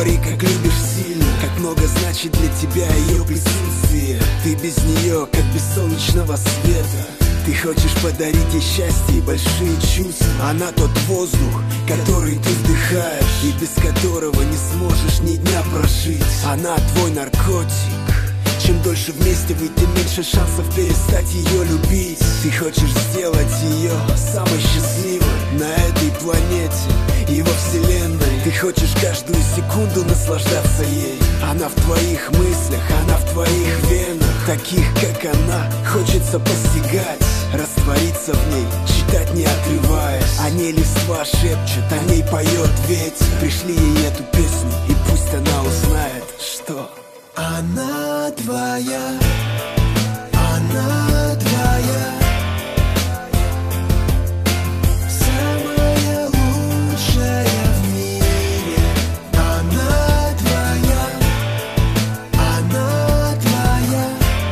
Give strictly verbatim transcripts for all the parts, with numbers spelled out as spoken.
говори, как любишь сильно, как много значит для тебя ее присутствие. Ты без нее, как без солнечного света. Ты хочешь подарить ей счастье и большие чувства. Она тот воздух, который ты вдыхаешь, и без которого не сможешь ни дня прожить. Она твой наркотик. Чем дольше вместе вы, тем меньше шансов перестать ее любить. Ты хочешь сделать ее самой счастливой на этой планете и во вселенной. Ты хочешь каждую секунду наслаждаться ей. Она в твоих мыслях, она в твоих венах. Таких, как она, хочется постигать, раствориться в ней, читать не отрываясь. О ней листва шепчет, о ней поет ветер. Пришли ей эту песню, и пусть она узнает, что она твоя, она твоя, самая лучшая в мире. Она твоя, она твоя,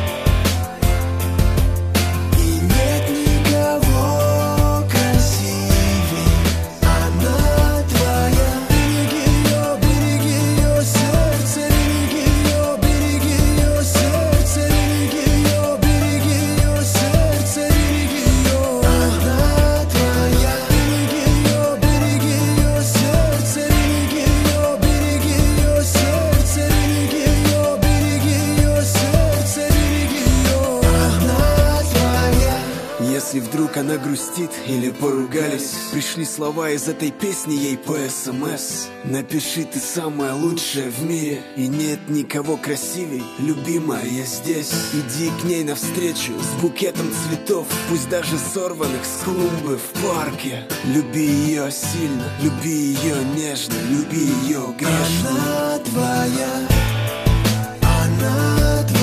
и нет никого красивее. Она твоя. Береги ее, береги ее сердце, береги ее, береги ее сердце, береги ее, береги ее сердце, береги ее. Она твоя. Береги ее, береги ее сердце, береги ее, береги ее сердце, береги ее, береги ее сердце, береги ее. Она твоя. Если вдруг она грустит или поругались, пришли слова из этой песни ей по СМС. Напиши: ты самая лучшая в мире, и нет никого красивей. Любимая, я здесь. Иди к ней навстречу с букетом цветов, пусть даже сорванных с клумбы в парке. Люби ее сильно, люби ее нежно, люби ее грешно. Она твоя, она твоя.